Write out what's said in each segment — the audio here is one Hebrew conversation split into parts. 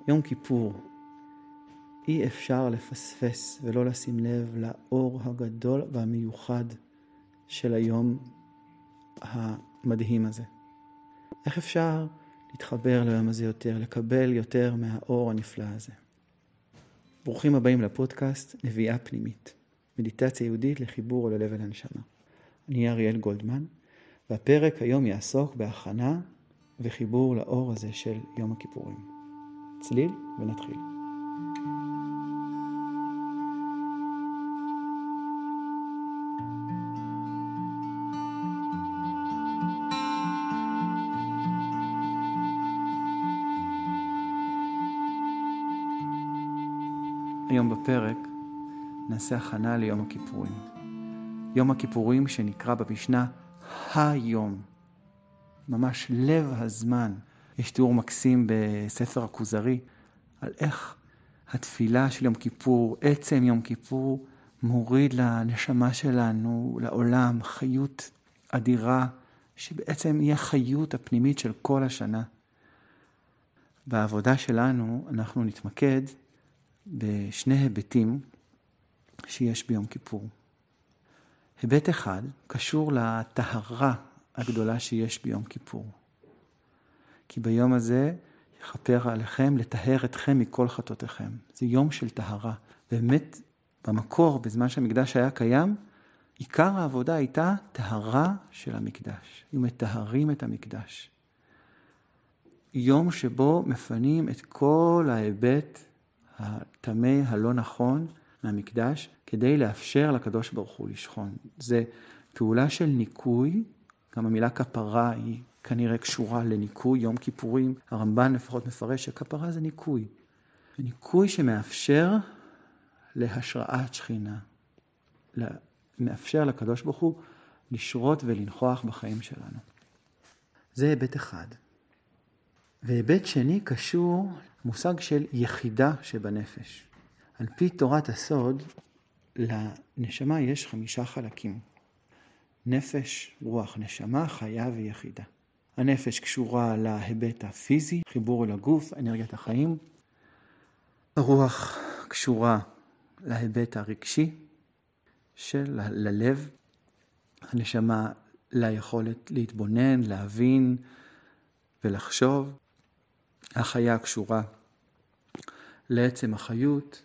יום כיפור, אי אפשר לפספס ולא לשים לב לאור הגדול והמיוחד של היום המדהים הזה. איך אפשר להתחבר ליום הזה יותר, לקבל יותר מהאור הנפלא הזה? ברוכים הבאים לפודקאסט נביאה פנימית, מדיטציה יהודית לחיבור ללב ולנשמה. אני אריאל גולדמן, והפרק היום יעסוק בהכנה וחיבור לאור הזה של יום הכיפורים. צליל ונתחיל. היום בפרק נעשה הכנה ליום הכיפורים. יום הכיפורים שנקרא במשנה היום, ממש לב הזמן. יש תיאור מקסים בספר הכוזרי על איך התפילה של יום כיפור, עצם יום כיפור, מוריד לנשמה שלנו, לעולם, חיות אדירה, שבעצם היא החיות הפנימית של כל השנה. בעבודה שלנו אנחנו נתמקד בשני היבטים שיש ביום כיפור. היבט אחד קשור לטהרה הגדולה שיש ביום כיפור. כי ביום הזה יכפר עליכם לטהר אתכם מכל חטאותיכם. זה יום של טהרה. באמת במקור, בזמן שהמקדש היה קיים, עיקר העבודה הייתה טהרה של המקדש. היו מטהרים את המקדש. יום שבו מפנים את כל ההיבט הטמא הלא נכון מהמקדש, כדי לאפשר לקדוש ברוך הוא לשכון. זה פעולה של ניקוי, גם המילה כפרה היא כנראה קשורה לניקוי. יום כיפורים, הרמב"ן לפחות מפרש שכפרה זה ניקוי. ניקוי שמאפשר להשראת שכינה. מאפשר לקדוש ברוך הוא לשרות ולנכוח בחיים שלנו. זה היבט אחד. והיבט שני קשור מושג של יחידה שבנפש. על פי תורת הסוד, לנשמה יש 5 חלקים. נפש, רוח, נשמה, חיה ויחידה. הנפש קשורה להיבט הפיזי, חיבור אל הגוף, אנרגיית החיים. הרוח קשורה להיבט הרגשי של ללב. הנשמה ליכולת להתבונן, להבין ולחשוב. החיה קשורה לעצם החיות,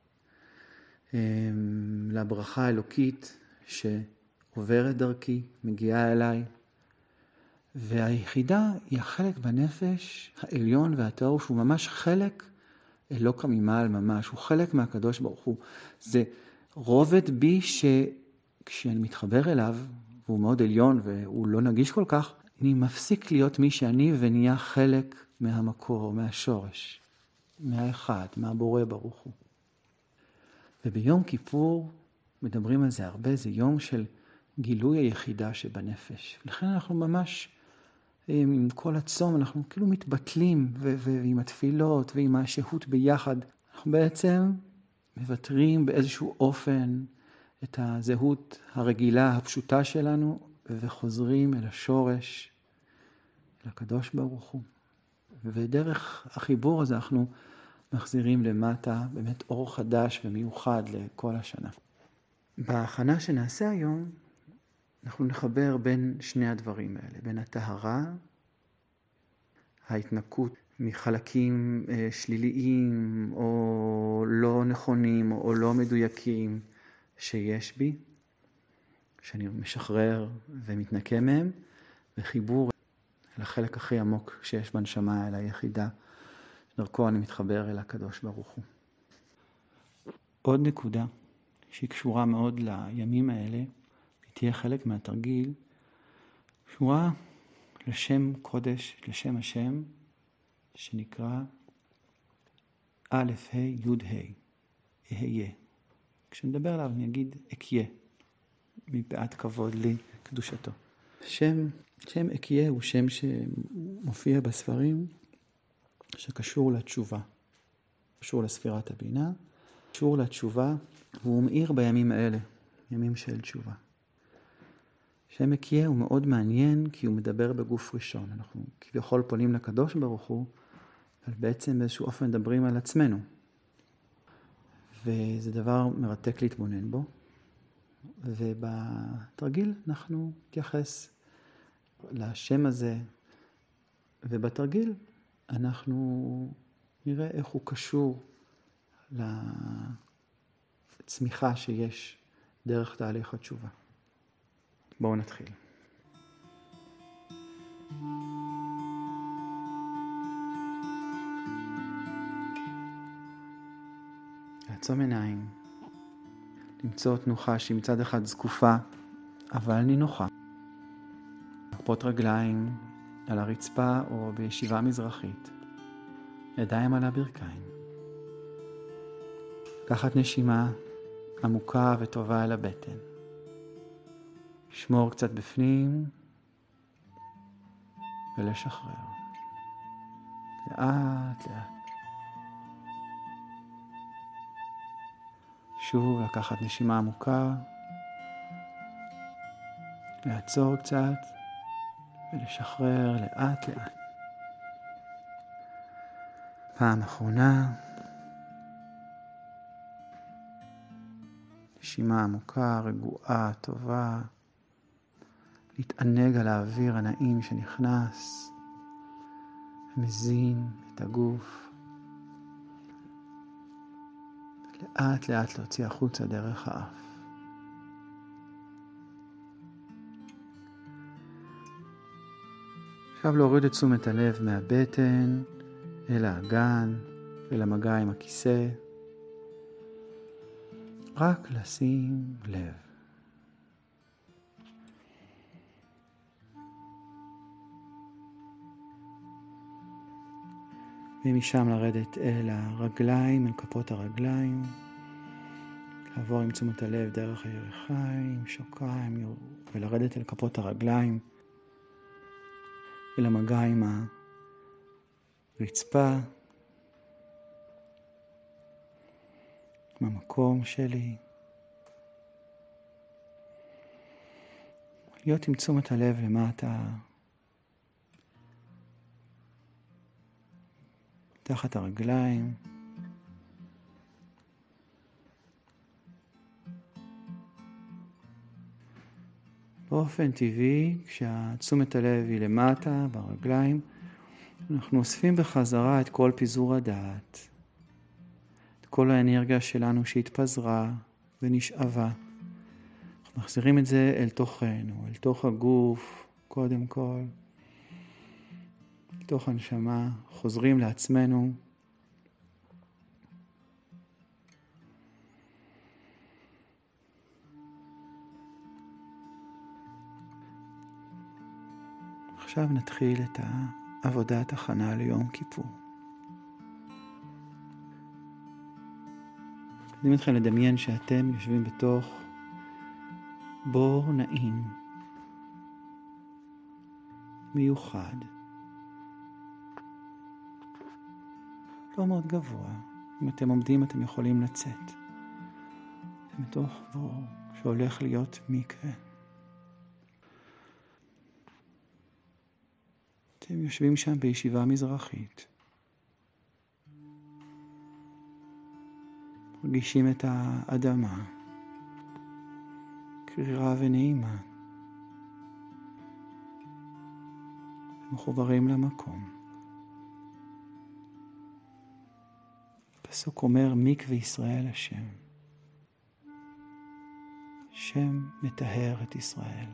לברכה האלוקית שעוברת דרכי, מגיעה אליי. והיחידה היא החלק בנפש העליון והטהור, שהוא ממש חלק אלוקא ממעל ממש, הוא חלק מהקדוש ברוך הוא. זה רובד בי שכשאני מתחבר אליו, והוא מאוד עליון והוא לא נגיש כל כך, אני מפסיק להיות מי שאני ונהיה חלק מהמקור, מהשורש, מהאחד, מהבורא ברוך הוא. וביום כיפור מדברים על זה הרבה, זה יום של גילוי היחידה שבנפש. לכן אנחנו ממש, עם כל הצום, אנחנו כאילו מתבטלים, ועם התפילות ועם השהות ביחד, אנחנו בעצם מוותרים באיזשהו אופן את הזהות הרגילה, הפשוטה שלנו, וחוזרים אל השורש, אל הקדוש ברוך הוא. ודרך החיבור הזה אנחנו מחזירים למטה באמת אור חדש ומיוחד לכל השנה. בהכנה שנעשה היום, אנחנו נחבר בין שני הדברים האלה, בין הטהרה, ההתנקות מחלקים שליליים או לא נכונים או לא מדויקים שיש בי, שאני משחרר ומתנקה מהם, וחיבור לחלק הכי עמוק שיש בנשמה, אל היחידה, דרכו אני מתחבר אל הקדוש ברוך הוא. עוד נקודה שהיא קשורה מאוד לימים האלה, היא תהיה חלק מהתרגיל, קשורה לשם קודש, לשם השם, שנקרא א' ה' י' ה', אהיה. כשנדבר עליו אני אגיד אקיה, מפאת כבוד לי קדושתו. שם אקיה הוא שם שמופיע בספרים, שקשור לתשובה, קשור לספירת הבינה, קשור לתשובה, והוא מאיר בימים האלה, ימים של תשובה. שם אקיה הוא מאוד מעניין, כי הוא מדבר בגוף ראשון. אנחנו כביכול פונים לקדוש ברוך הוא, אבל בעצם באיזשהו אופן מדברים על עצמנו. וזה דבר מרתק להתבונן בו. ובתרגיל אנחנו נתייחס לשם הזה, ובתרגיל אנחנו נראה איך הוא קשור לצמיחה שיש דרך תהליך התשובה. בואו נתחיל. לעצום עיניים, למצוא תנוחה שהיא מצד אחד זקופה, אבל נינוחה. כפות רגליים על הרצפה או בישיבה מזרחית, ידיים על הברכיים. לקחת נשימה עמוקה וטובה אל הבטן. שמור קצת בפנים ולשחרר. לאט לאט. שוב לקחת נשימה עמוקה, לעצור קצת ולשחרר לאט לאט. פעם אחרונה. נשימה עמוקה, רגועה, טובה. להתענג על האוויר הנעים שנכנס ומזין את הגוף. לאט לאט להוציא החוצה דרך האף. עכשיו להוריד את תשומת הלב מהבטן אל האגן, אל המגע עם הכיסא. רק לשים לב. ומשם לרדת אל הרגליים, אל כפות הרגליים. לעבור עם תשומת הלב דרך הירכיים, שוקיים, ולרדת אל כפות הרגליים. אל המגע עם הרצפה. עם המקום שלי. להיות עם תשומת הלב למטה. תחת הרגליים. באופן טבעי, כשתשומת הלב היא למטה, ברגליים, אנחנו אוספים בחזרה את כל פיזור הדעת. את כל האנרגיה שלנו שהתפזרה ונשאבה. אנחנו מחזירים את זה אל תוכנו, אל תוך הגוף, קודם כל. תוך הנשמה, חוזרים לעצמנו. עכשיו נתחיל את עבודת הכנה ליום כיפור. אני מתחיל לדמיין שאתם יושבים בתוך בור נעים, מיוחד. לא מאוד גבוה. אם אתם עומדים, אתם יכולים לצאת. אתם בתוך בור שהולך להיות מקווה. אתם יושבים שם בישיבה מזרחית. מרגישים את האדמה. קרירה ונעימה. מחוברים למקום. הפסוק אומר מקווה ישראל השם. שם מטהר את ישראל.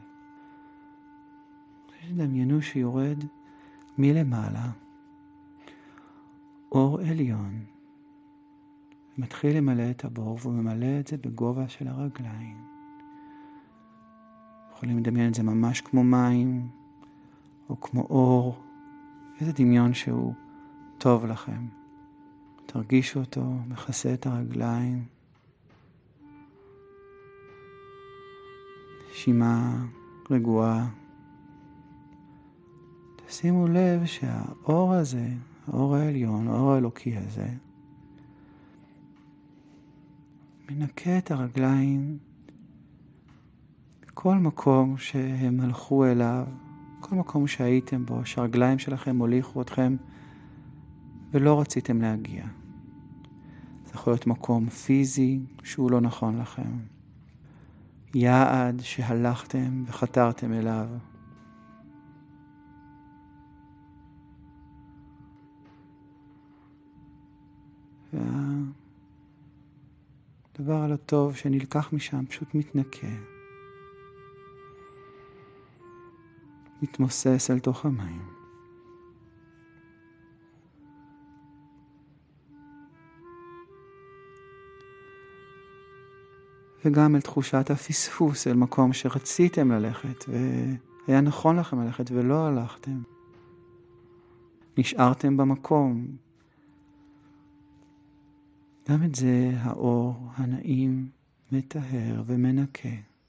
דמיינו שיורד מלמעלה אור עליון. מתחיל למלא את הבור והוא ממלא את זה בגובה של הרגליים. יכולים לדמיין את זה ממש כמו מים או כמו אור. איזה דמיון שהוא טוב לכם. תרגישו אותו, מכסה את הרגליים. נשימה רגועה. תשימו לב שהאור הזה, האור העליון, האור האלוקי הזה, מנקה את הרגליים בכל מקום שהם הלכו אליו, כל מקום שהייתם בו, שהרגליים שלכם הוליכו אתכם ולא רציתם להגיע. זה יכול להיות מקום פיזי שהוא לא נכון לכם. יעד שהלכתם וחתרתם אליו. והדבר הלא טוב שנלקח משם פשוט מתנקה. מתמוסס אל תוך המים. וגם אל תחושת הפספוס, אל מקום שרציתם ללכת והיה נכון לכם ללכת ולא הלכתם. נשארתם במקום. גם את זה האור הנעים מטהר ומנקה.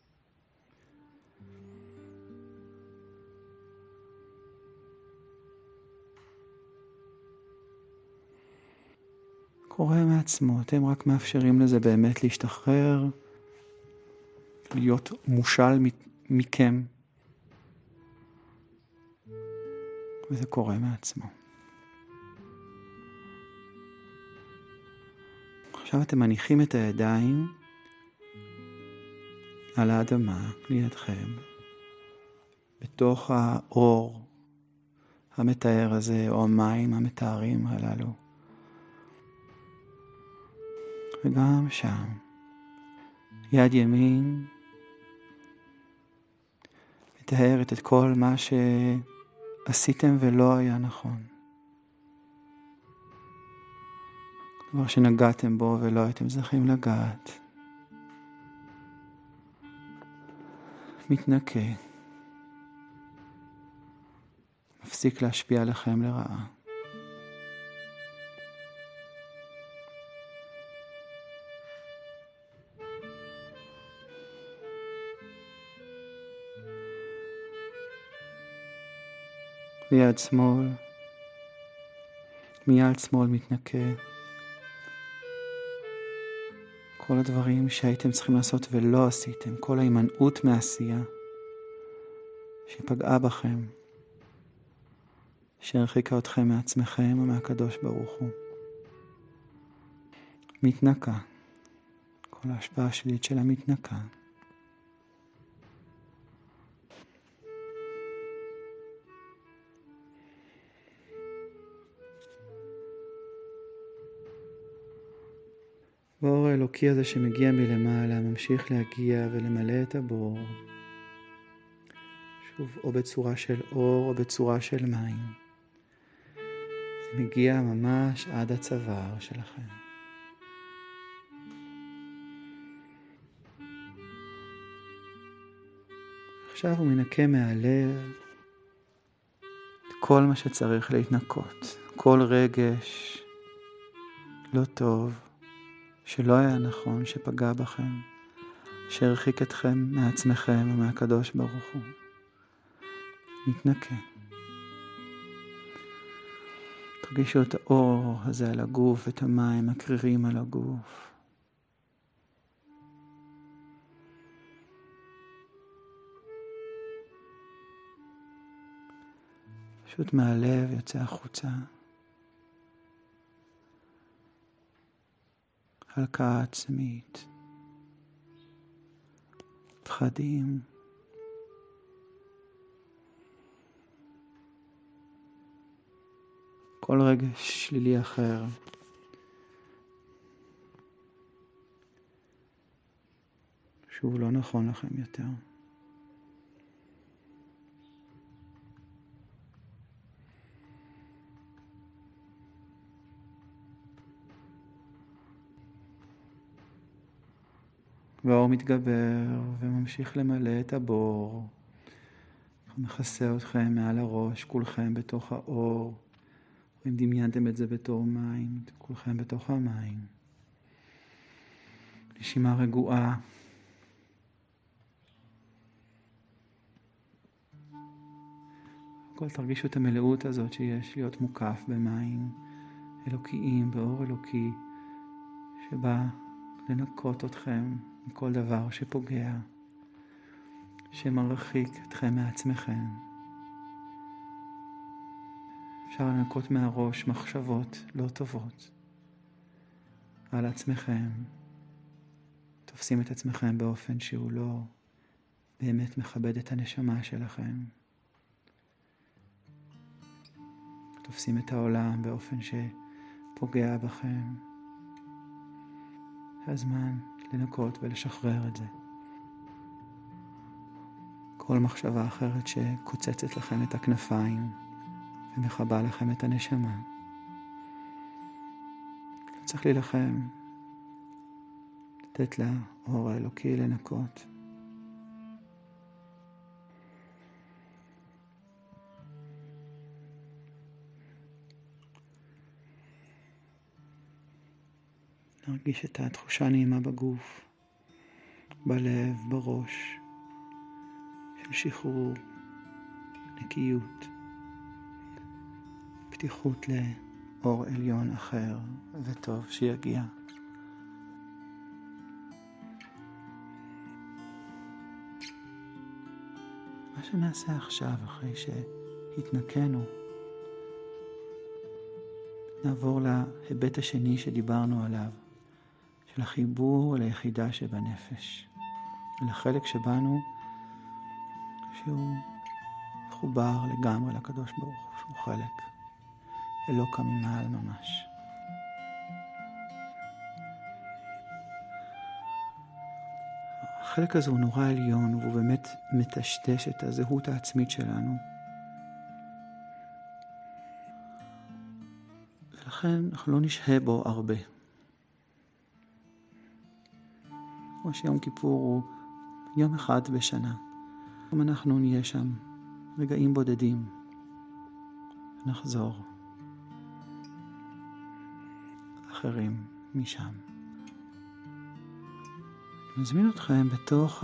קורה מעצמו, אתם רק מאפשרים לזה באמת להשתחרר, להיות מושל מכם. וזה קורה מעצמו. עכשיו אתם מניחים את הידיים על האדמה לידכם, בתוך האור המתאר הזה, או המים המתארים הללו. וגם שם, יד ימין מתארת את כל מה שעשיתם ולא היה נכון. דבר שנגעתם בו ולא הייתם צריכים לגעת. מתנקה. מפסיק להשפיע עליכם לרעה. ויד שמאל, מיד שמאל מתנקה. כל הדברים שהייתם צריכים לעשות ולא עשיתם, כל ההימנעות מעשייה שפגעה בכם, שהרחיקה אתכם מעצמכם ומהקדוש ברוך הוא. מתנקה. כל ההשפעה השלילית שלה מתנקה. והאור האלוקי הזה שמגיע מלמעלה ממשיך להגיע ולמלא את הבור. שוב, או בצורה של אור או בצורה של מים. זה מגיע ממש עד הצוואר שלכם. עכשיו הוא מנקה מהלב את כל מה שצריך להתנקות. כל רגש לא טוב, שלא היה נכון, שפגע בכם, שהרחיק אתכם מעצמכם ומהקדוש ברוך הוא. מתנקה. תרגישו את האור הזה על הגוף, את המים הקרירים על הגוף. פשוט מהלב יוצא החוצה. הלקאה עצמית, פחדים, כל רגש שלילי אחר. שהוא לא נכון לכם יותר. והאור מתגבר וממשיך למלא את הבור. מכסה אתכם מעל הראש, כולכם בתוך האור. אם דמיינתם את זה בתור מים, כולכם בתוך המים. נשימה רגועה. הכל תרגישו את המלאות הזאת שיש להיות מוקף במים אלוקיים, באור אלוקי, שבא לנקות אתכם מכל דבר שפוגע, שמרחיק אתכם מעצמכם. אפשר לנקות מהראש מחשבות לא טובות על עצמכם. תופסים את עצמכם באופן שהוא לא באמת מכבד את הנשמה שלכם. תופסים את העולם באופן שפוגע בכם. זה הזמן לנקות ולשחרר את זה. כל מחשבה אחרת שקוצצת לכם את הכנפיים ומחבה לכם את הנשמה. לא צריך להילחם. לתת לאור האלוקי לנקות. נרגיש את התחושה נעימה בגוף, בלב, בראש, של שחרור, נקיות, פתיחות לאור עליון אחר וטוב שיגיע. מה שנעשה עכשיו, אחרי שהתנקנו, נעבור להיבט השני שדיברנו עליו, של החיבור ליחידה שבנפש, לחלק שבנו שהוא מחובר לגמרי לקדוש ברוך הוא, שהוא חלק אלוקא ממעל ממש. החלק הזה הוא נורא עליון, והוא באמת מטשטש את הזהות העצמית שלנו. ולכן אנחנו לא נשהה בו הרבה. כמו שיום כיפור הוא יום אחד בשנה. אם אנחנו נהיה שם רגעים בודדים, נחזור אחרים משם. אני מזמין אתכם בתוך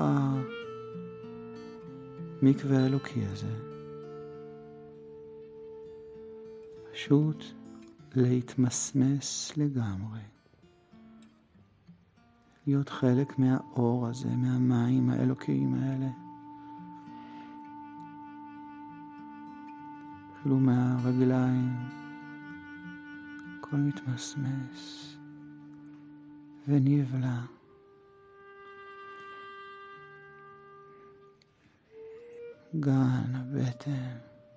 המקווה האלוקי הזה. פשוט להתמסמס לגמרי. להיות חלק מהאור הזה, מהמים האלוקיים האלה. אפילו מהרגליים. הכל מתמסמס ונבלע. גן הבטן,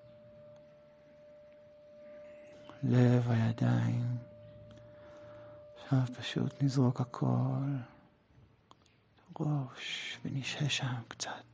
לב הידיים. עכשיו פשוט נזרוק הכל ראש ונשהה שם קצת.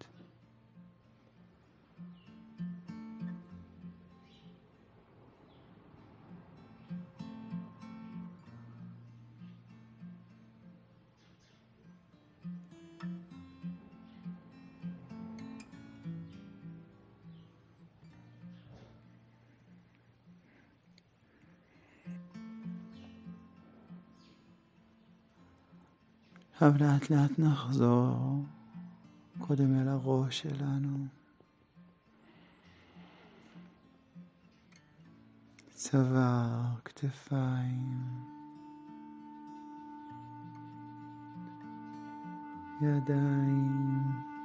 עכשיו לאט לאט נחזור קודם אל הראש שלנו. צוואר, כתפיים, ידיים,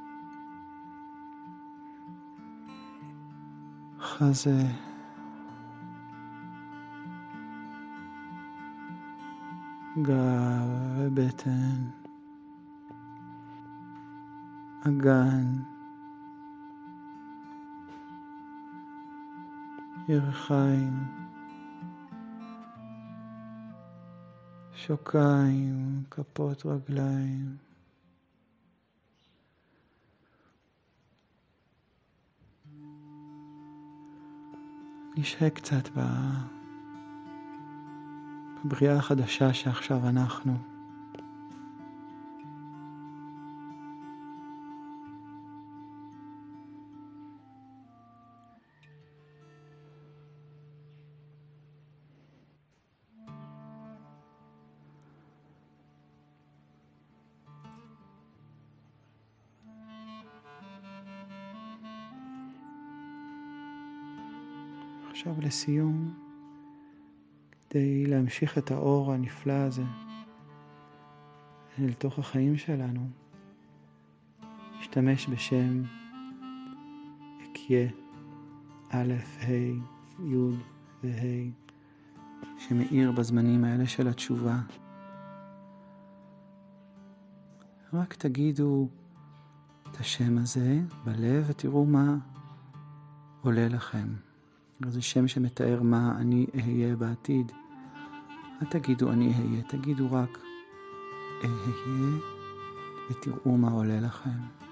חזה, גב ובטן, אגן, ירכיים, שוקיים, כפות רגליים, נשהה קצת בבריאה החדשה שעכשיו אנחנו. עכשיו לסיום, כדי להמשיך את האור הנפלא הזה אל תוך החיים שלנו, נשתמש בשם אקיה, א', ה', י' וה' שמאיר בזמנים האלה של התשובה. רק תגידו את השם הזה בלב ותראו מה עולה לכם. זה שם שמתאר מה אני אהיה בעתיד. אל תגידו אני אהיה, תגידו רק אהיה ותראו מה עולה לכם.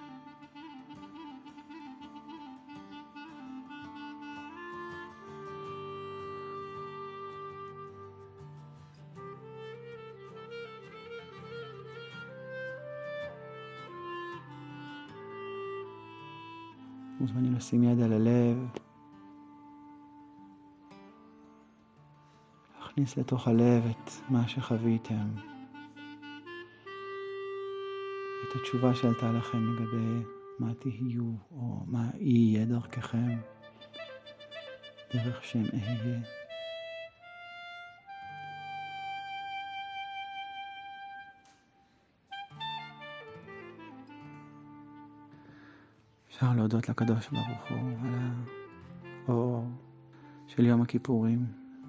מוזמנים לשים יד על הלב, להכניס לתוך הלב את מה שחוויתם, את התשובה שעלתה לכם לגבי מה תהיו או מה יהיה דרככם, דרך שם אהיה. אפשר להודות לקדוש ברוך הוא על האור של יום הכיפורים.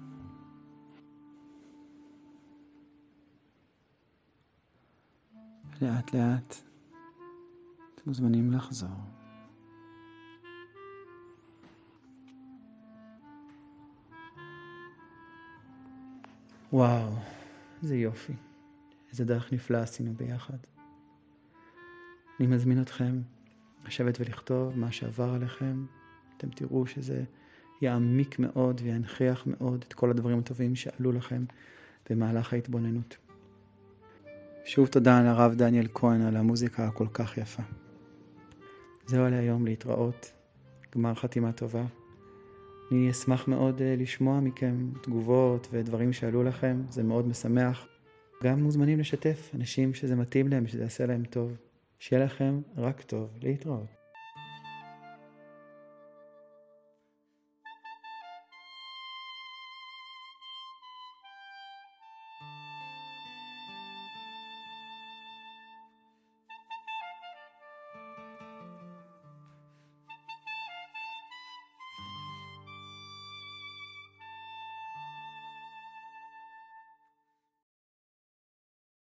לאט לאט אתם מוזמנים לחזור. וואו, איזה יופי. איזה דרך נפלאה עשינו ביחד. אני מזמין אתכם לשבת ולכתוב מה שעבר עליכם. אתם תראו שזה יעמיק מאוד וינכיח מאוד את כל הדברים הטובים שעלו לכם במהלך ההתבוננות. שוב תודה לרב דניאל כהן על המוזיקה הכל כך יפה. זהו להיום, להתראות. גמר חתימה טובה. אני אשמח מאוד לשמוע מכם תגובות ודברים שעלו לכם. זה מאוד משמח. גם מוזמנים לשתף אנשים שזה מתאים להם, שזה יעשה להם טוב. שיהיה לכם רק טוב. להתראות.